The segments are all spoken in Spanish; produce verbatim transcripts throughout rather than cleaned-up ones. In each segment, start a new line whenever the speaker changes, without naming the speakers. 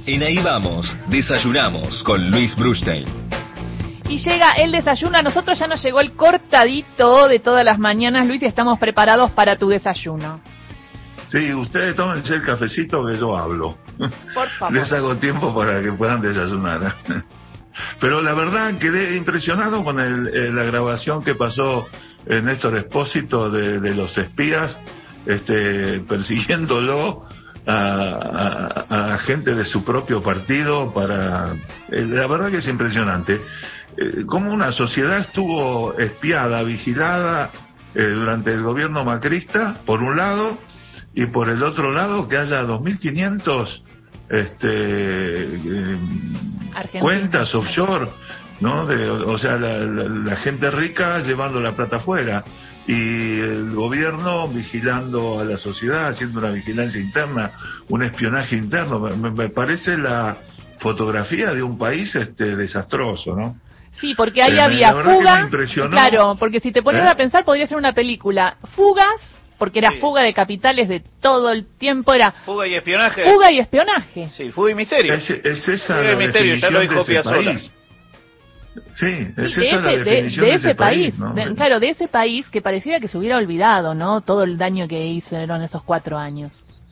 En Ahí Vamos, desayunamos con Luis Brustein.
Y llega el desayuno. A nosotros ya nos llegó el cortadito de todas las mañanas, Luis, y estamos preparados para tu desayuno.
Sí, ustedes tómense el cafecito que yo hablo.
Por favor.
Les hago tiempo para que puedan desayunar. Pero la verdad quedé impresionado con el, el, la grabación que pasó en Néstor Espósito de, de los espías, este, persiguiéndolo a, a, a gente de su propio partido para... Eh, la verdad que es impresionante. Eh, cómo una sociedad estuvo espiada, vigilada eh, durante el gobierno macrista, por un lado, y por el otro lado que haya dos mil quinientos este eh, cuentas offshore, ¿no? De, o sea, la, la, la gente rica llevando la plata afuera y el gobierno vigilando a la sociedad, haciendo una vigilancia interna, un espionaje interno. Me, me parece la fotografía de un país este desastroso, ¿no?
Sí, porque ahí
eh,
había fuga. Claro, porque si te pones
¿Eh?
a pensar podría ser una película. Fugas, porque era sí. fuga de capitales de todo el tiempo, era
fuga y espionaje.
Fuga y espionaje.
Sí, fuga y misterio.
Es, es esa
fuga y misterio, ya lo dijo
Piazzolla. Sí, es
de
esa
ese,
la definición
de,
de,
de ese,
ese
país,
país, ¿no?
de, claro, de ese país que pareciera que se hubiera olvidado, ¿no? Todo el daño que hicieron esos cuatro años.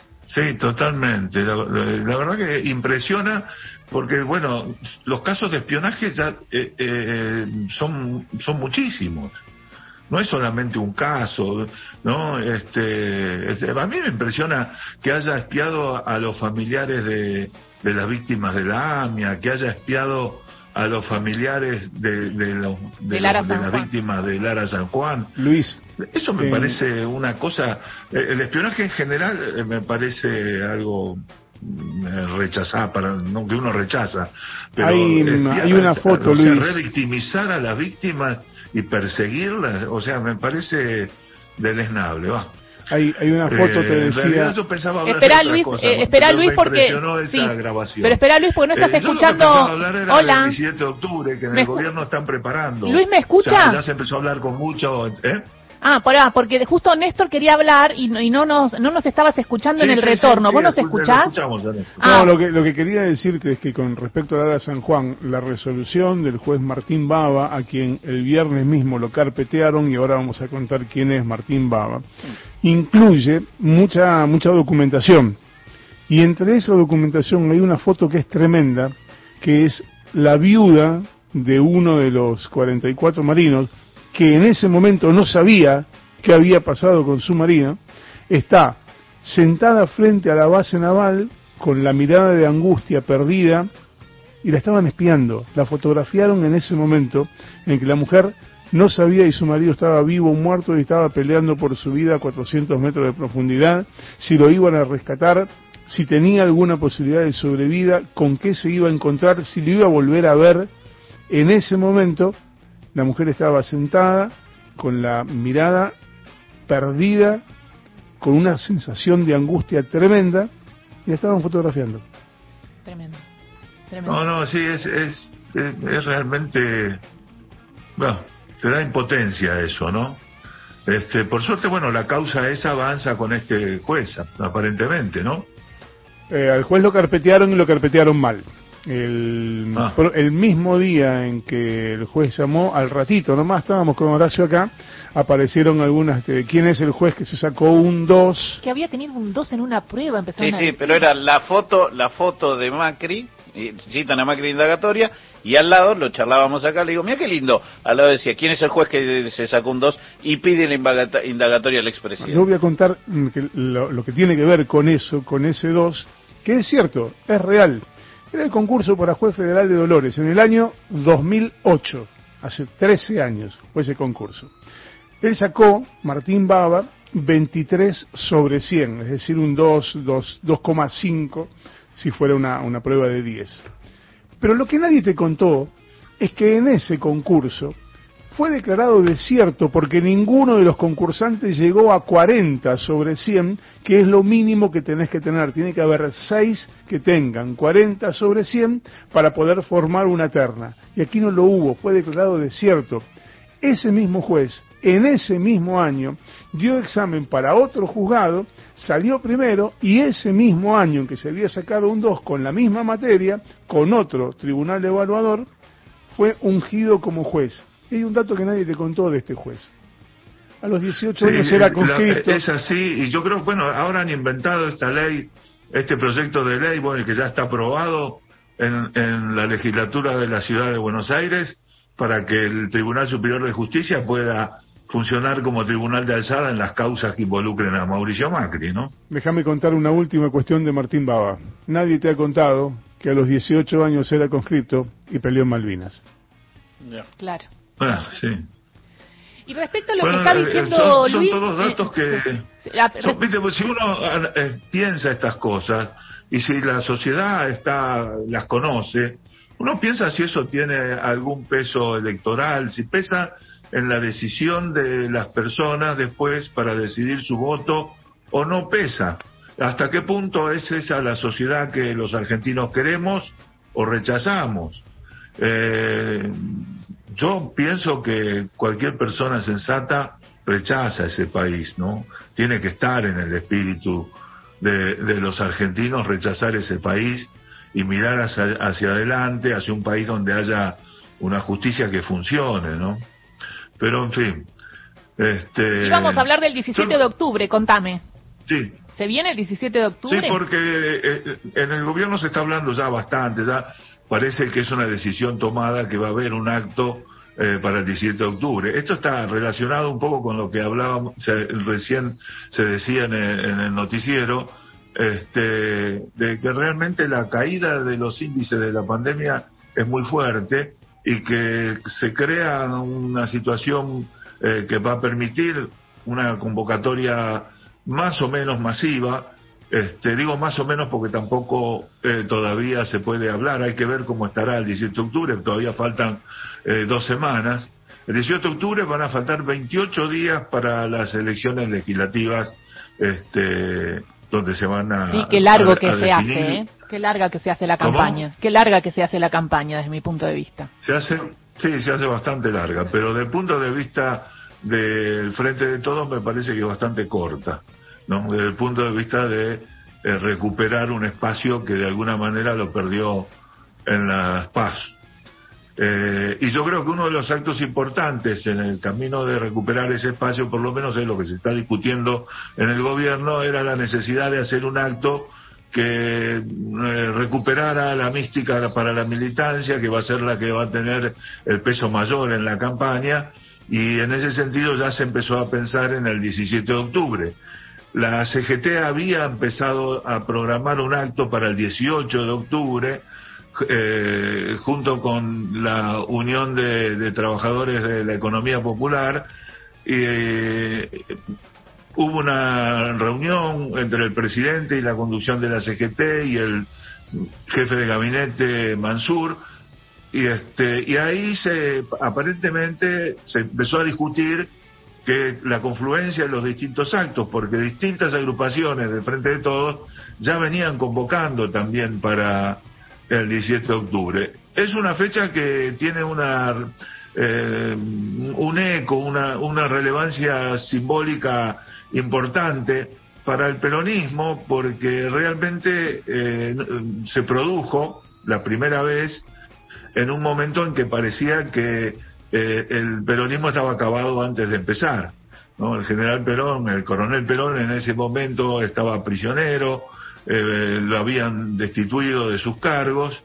Sí, totalmente. La, la, la verdad que impresiona porque, bueno, los casos de espionaje ya eh, eh, son son muchísimos. No es solamente un caso, ¿no? Este, este, a mí me impresiona que haya espiado a, a los familiares de, de las víctimas de la AMIA, que haya espiado a los familiares de, de, los, de,
de, Lara
los, de las víctimas de Lara San Juan.
Luis.
Eso me
eh...
parece una cosa... El espionaje en general me parece algo rechazar, para no que uno rechaza. Pero
hay,
espiar,
hay una foto,
o sea,
Luis.
revictimizar a las víctimas y perseguirlas, o sea, me parece deleznable, va.
Hay, hay una foto,
eh,
te decía.
Yo pensaba hablar
espera,
de otra
Luis,
cosa,
eh, espera, Luis, porque.
Esa
sí,
grabación.
pero espera, Luis, porque no estás
eh,
escuchando.
Yo lo que pensaba hablar era
Hola.
del diecisiete de octubre, que en
¿Me
el
escu...
gobierno están preparando.
Luis, ¿me escucha?
O sea, ya se empezó a hablar con mucho. ¿eh?
Ah, pará, porque justo Néstor quería hablar y no, y no nos no nos estabas escuchando
sí,
en el
sí,
retorno.
Sí,
¿Vos
sí,
nos escuchás?
Escuchamos,
ah.
No, lo que, lo que quería decirte es que con respecto a Lara San Juan, la resolución del juez Martín Bava, a quien el viernes mismo lo carpetearon, y ahora vamos a contar quién es Martín Bava, incluye mucha mucha documentación. Y entre esa documentación hay una foto que es tremenda, que es la viuda de uno de los cuarenta y cuatro marinos, que en ese momento no sabía qué había pasado con su marino, está sentada frente a la base naval con la mirada de angustia perdida y la estaban espiando. La fotografiaron en ese momento en que la mujer no sabía si su marido estaba vivo o muerto y estaba peleando por su vida a cuatrocientos metros de profundidad, si lo iban a rescatar, si tenía alguna posibilidad de sobrevida, con qué se iba a encontrar, si lo iba a volver a ver. En ese momento la mujer estaba sentada con la mirada perdida, con una sensación de angustia tremenda, y la estaban fotografiando.
Tremendo. Tremendo.
No, no, sí, es, es, es, es realmente... Bueno, te da impotencia eso, ¿no? Este, por suerte, bueno, la causa esa avanza con este juez, aparentemente, ¿no?
Eh, al juez lo carpetearon y lo carpetearon mal. El, ah. el mismo día en que el juez llamó, al ratito nomás, estábamos con Horacio acá, aparecieron algunas de quién es el juez que se sacó un dos.
Que había tenido un dos en una prueba, empezaron
sí,
a
sí,
decir.
pero era la foto, la foto de Macri, y citan a Macri indagatoria, y al lado, lo charlábamos acá, le digo, mira qué lindo, al lado decía, ¿quién es el juez que se sacó un dos y pide la indagatoria al expresidente?
Yo voy a contar que lo, lo que tiene que ver con eso, con ese dos, que es cierto, es real. Era el concurso para juez federal de Dolores en el año dos mil ocho, hace trece años fue ese concurso. Él sacó, Martín Bava, veintitrés sobre cien, es decir, un dos, dos coma cinco si fuera una, una prueba de diez. Pero lo que nadie te contó es que en ese concurso fue declarado desierto porque ninguno de los concursantes llegó a cuarenta sobre cien, que es lo mínimo que tenés que tener. Tiene que haber seis que tengan cuarenta sobre cien para poder formar una terna. Y aquí no lo hubo, fue declarado desierto. ese mismo juez, en ese mismo año, dio examen para otro juzgado, salió primero, y ese mismo año en que se había sacado un dos con la misma materia, con otro tribunal evaluador, fue ungido como juez. Y hay un dato que nadie te contó de este juez. A los dieciocho
Sí,
años era
la-
conscripto.
es así, y yo creo, bueno, ahora han inventado esta ley, este proyecto de ley, bueno, que ya está aprobado en, en la legislatura de la ciudad de Buenos Aires, para que el Tribunal Superior de Justicia pueda funcionar como tribunal de alzada en las causas que involucren a Mauricio Macri, ¿no?
Déjame contar una última cuestión de Martín Bava. Nadie te ha contado que a los dieciocho años era conscripto y peleó en Malvinas.
Ya.
Claro.
Ah, sí.
Y respecto a lo
Bueno,
que está
eh,
diciendo
son, son
Luis...
todos datos
eh,
que...
la-
son, viste, pues, si uno eh, piensa estas cosas, y si la sociedad está las conoce, uno piensa si eso tiene algún peso electoral, si pesa en la decisión de las personas después para decidir su voto, o no pesa. ¿Hasta qué punto es esa la sociedad que los argentinos queremos o rechazamos? Eh, yo pienso que cualquier persona sensata rechaza ese país, ¿no? Tiene que estar en el espíritu de, de los argentinos, rechazar ese país y mirar hacia, hacia adelante, hacia un país donde haya una justicia que funcione, ¿no? Pero, en fin. Este,
Y vamos a hablar del diecisiete
yo-
de octubre, contame.
Sí,
¿Se viene el diecisiete de octubre?
sí, porque eh, en el gobierno se está hablando ya bastante, ya parece que es una decisión tomada, que va a haber un acto eh, para el diecisiete de octubre. Esto está relacionado un poco con lo que hablábamos, se, recién se decía en el, en el noticiero, este, de que realmente la caída de los índices de la pandemia es muy fuerte y que se crea una situación eh, que va a permitir una convocatoria más o menos masiva. Este, digo más o menos porque tampoco eh, todavía se puede hablar, hay que ver cómo estará el diecisiete de octubre, todavía faltan eh, dos semanas. El dieciocho de octubre van a faltar veintiocho días para las elecciones legislativas, este, donde se van a...
Sí, qué largo
a-
que
a
se
definir.
hace, ¿eh? Qué larga que se hace la
¿Cómo?
campaña. Qué larga que se hace la campaña, desde mi punto de vista.
Se hace, sí, se hace bastante larga, pero desde el punto de vista del Frente de Todos me parece que es bastante corta, ¿no? Desde el punto de vista de eh, recuperar un espacio que de alguna manera lo perdió en las PASO. Eh, y yo creo que uno de los actos importantes en el camino de recuperar ese espacio, por lo menos es lo que se está discutiendo en el gobierno, era la necesidad de hacer un acto que eh, recuperara la mística para la militancia, que va a ser la que va a tener el peso mayor en la campaña, y en ese sentido ya se empezó a pensar en el diecisiete de octubre. La C G T había empezado a programar un acto para el dieciocho de octubre, eh, junto con la Unión de, de Trabajadores de la Economía Popular, y eh, hubo una reunión entre el presidente y la conducción de la C G T y el jefe de gabinete Mansur, y este y ahí se aparentemente se empezó a discutir que la confluencia de los distintos actos, porque distintas agrupaciones del Frente de Todos ya venían convocando también para el diecisiete de octubre. Es una fecha que tiene una eh, un eco, una, una relevancia simbólica importante para el peronismo, porque realmente eh, se produjo la primera vez en un momento en que parecía que eh, el peronismo estaba acabado antes de empezar, ¿no? El general Perón, el coronel Perón en ese momento estaba prisionero, eh, lo habían destituido de sus cargos,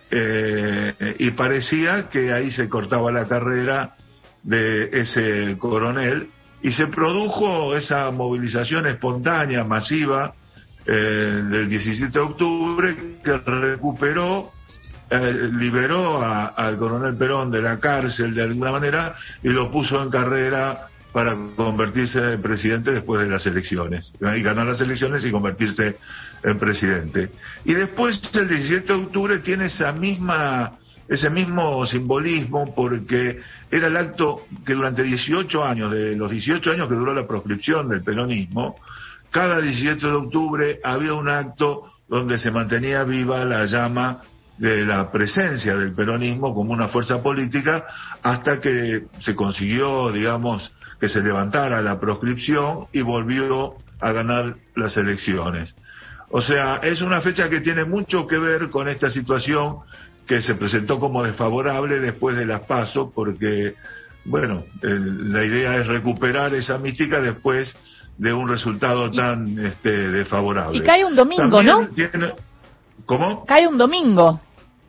eh, y parecía que ahí se cortaba la carrera de ese coronel, y se produjo esa movilización espontánea, masiva, eh, del diecisiete de octubre, que recuperó, eh, liberó a, al coronel Perón de la cárcel de alguna manera y lo puso en carrera para convertirse en presidente después de las elecciones, y ganar las elecciones y convertirse en presidente. Y después el diecisiete de octubre tiene esa misma ese mismo simbolismo, porque era el acto que durante dieciocho años, de los dieciocho años que duró la proscripción del peronismo, cada diecisiete de octubre había un acto donde se mantenía viva la llama de la presencia del peronismo como una fuerza política hasta que se consiguió, digamos, que se levantara la proscripción y volvió a ganar las elecciones. O sea, es una fecha que tiene mucho que ver con esta situación que se presentó como desfavorable después de las PASO, porque, bueno, el, la idea es recuperar esa mística después de un resultado tan este, desfavorable.
Y cae un domingo,
También
¿no?
Tiene, ¿Cómo?
Cae un domingo.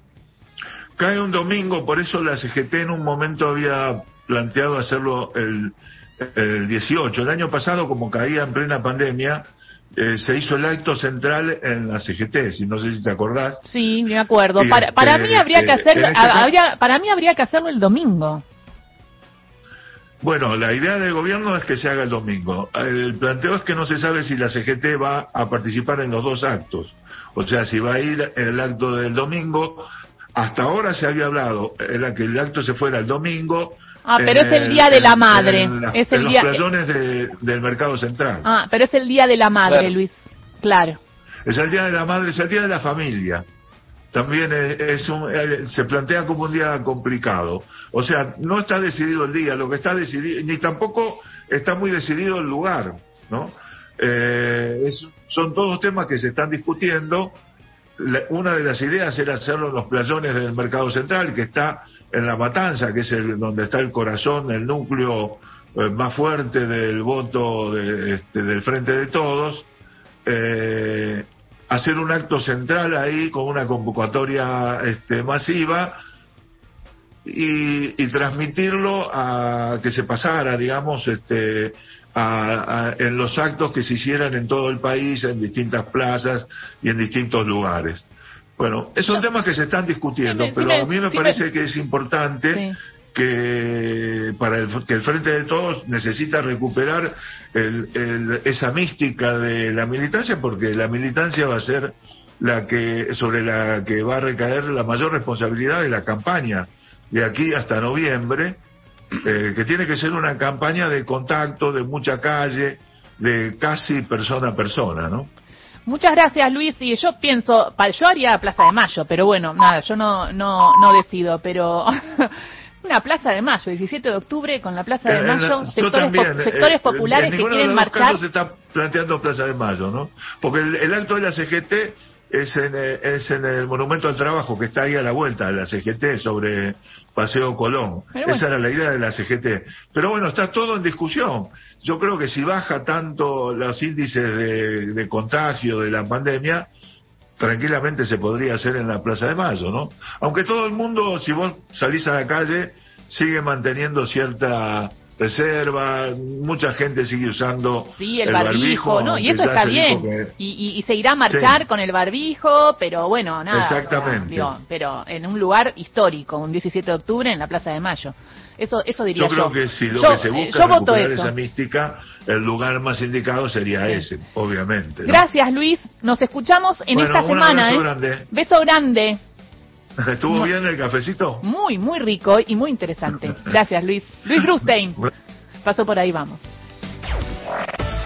Cae un domingo, por eso la C G T en un momento había planteado hacerlo el, el dieciocho. El año pasado, como caía en plena pandemia, eh, se hizo el acto central en la C G T, si no sé si te acordás.
Sí, me acuerdo.
Y
Para,
este,
para mí habría que hacerlo,
en este caso-
habría, para mí habría que hacerlo el domingo.
Bueno, la idea del gobierno es que se haga el domingo. El planteo es que no se sabe si la C G T va a participar en los dos actos. O sea, si va a ir en el acto del domingo. Hasta ahora se había hablado era que el acto se fuera el domingo.
Ah, pero es el Día de la Madre.
En, la-
Es el
en
día-
los playones de- del Mercado Central.
Ah, pero es el Día de la Madre,
Claro.
Luis. Claro.
Es el Día de la Madre, es el Día de la Familia. También es, es un, eh, se plantea como un día complicado. O sea, no está decidido el día, lo que está decidido, ni tampoco está muy decidido el lugar, ¿no? Eh, es- son todos temas que se están discutiendo. La- una de las ideas era hacerlo en los playones del Mercado Central, que está en La Matanza, que es el, donde está el corazón, el núcleo eh, más fuerte del voto de, este, del Frente de Todos. Eh, hacer un acto central ahí con una convocatoria este, masiva y, y transmitirlo a que se pasara, digamos, este, a, a- en los actos que se hicieran en todo el país, en distintas plazas y en distintos lugares. Bueno, esos son temas que se están discutiendo,
Sí me- sí
pero
me-
a mí me
sí me-
parece que es importante
Sí.
que para el, que el Frente de Todos necesita recuperar el- el- esa mística de la militancia, porque la militancia va a ser la que sobre la que va a recaer la mayor responsabilidad de la campaña de aquí hasta noviembre, eh, que tiene que ser una campaña de contacto, de mucha calle, de casi persona a persona, ¿no?
Muchas gracias, Luis. Y yo pienso, pa- yo haría Plaza de Mayo, pero bueno, nada, yo no no no decido, pero una Plaza de Mayo, diecisiete de octubre, con la Plaza de
En la-
Mayo,
yo
sectores,
también,
po- sectores
eh,
populares
en
que
ninguno
quieren
de los dos
marchar.
casos se está planteando Plaza de Mayo, ¿no? Porque el, el acto de la C G T es en, eh, es en el Monumento al Trabajo, que está ahí a la vuelta de la C G T, sobre Paseo Colón.
Pero bueno.
Esa era la idea de la C G T. Pero bueno, está todo en discusión. Yo creo que si baja tanto los índices de, de contagio de la pandemia, tranquilamente se podría hacer en la Plaza de Mayo, ¿no? Aunque todo el mundo, si vos salís a la calle, sigue manteniendo cierta reserva, mucha gente sigue usando
Sí, el, barbijo, ¿no? Y
aunque
eso
ya
está
se
bien.
dijo que-
Y, y, y se irá a marchar
Sí.
con el barbijo, pero bueno, nada.
Exactamente.
o sea, digo, pero en un lugar histórico, un diecisiete de octubre en la Plaza de Mayo. Eso eso diría
Yo
yo.
creo que si lo
Yo,
que se
eh,
busca
yo
es
voto
recuperar
eso.
esa mística, el lugar más indicado sería
Sí.
ese, obviamente, ¿no?
Gracias, Luis. Nos escuchamos en
Bueno,
esta
un
semana.
abrazo
¿eh?
grande.
Beso grande.
¿Estuvo
Mu-
bien el cafecito?
Muy, muy rico y muy interesante. Gracias, Luis. Luis Brustein.
Bueno.
Pasó por ahí, vamos.